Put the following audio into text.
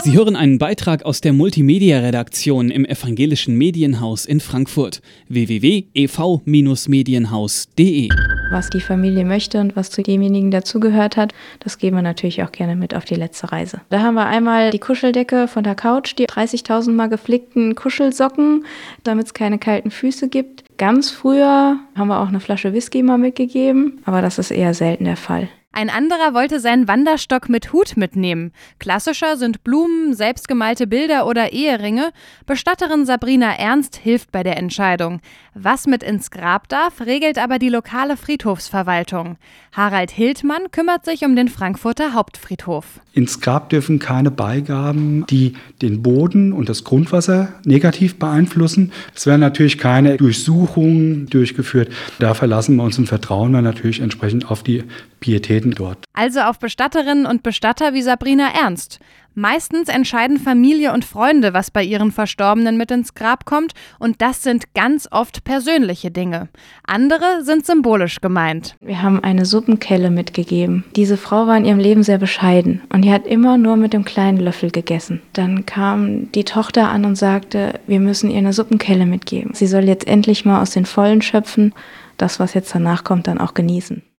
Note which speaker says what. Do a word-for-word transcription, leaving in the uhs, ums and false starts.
Speaker 1: Sie hören einen Beitrag aus der Multimedia-Redaktion im Evangelischen Medienhaus in Frankfurt. w w w punkt e v Bindestrich medienhaus punkt de
Speaker 2: Was die Familie möchte und was zu demjenigen dazugehört hat, das geben wir natürlich auch gerne mit auf die letzte Reise. Da haben wir einmal die Kuscheldecke von der Couch, die dreißigtausend Mal geflickten Kuschelsocken, damit es keine kalten Füße gibt. Ganz früher haben wir auch eine Flasche Whisky mal mitgegeben, aber das ist eher selten der Fall.
Speaker 3: Ein anderer wollte seinen Wanderstock mit Hut mitnehmen. Klassischer sind Blumen, selbstgemalte Bilder oder Eheringe. Bestatterin Sabrina Ernst hilft bei der Entscheidung. Was mit ins Grab darf, regelt aber die lokale Friedhofsverwaltung. Harald Hildmann kümmert sich um den Frankfurter Hauptfriedhof.
Speaker 4: Ins Grab dürfen keine Beigaben, die den Boden und das Grundwasser negativ beeinflussen. Es werden natürlich keine Durchsuchungen durchgeführt. Da verlassen wir uns und vertrauen wir natürlich entsprechend auf die Pietäten dort.
Speaker 3: Also auf Bestatterinnen und Bestatter wie Sabrina Ernst. Meistens entscheiden Familie und Freunde, was bei ihren Verstorbenen mit ins Grab kommt, und das sind ganz oft persönliche Dinge. Andere sind symbolisch gemeint.
Speaker 2: Wir haben eine Suppenkelle mitgegeben. Diese Frau war in ihrem Leben sehr bescheiden und die hat immer nur mit dem kleinen Löffel gegessen. Dann kam die Tochter an und sagte, wir müssen ihr eine Suppenkelle mitgeben. Sie soll jetzt endlich mal aus den Vollen schöpfen, das, was jetzt danach kommt, dann auch genießen.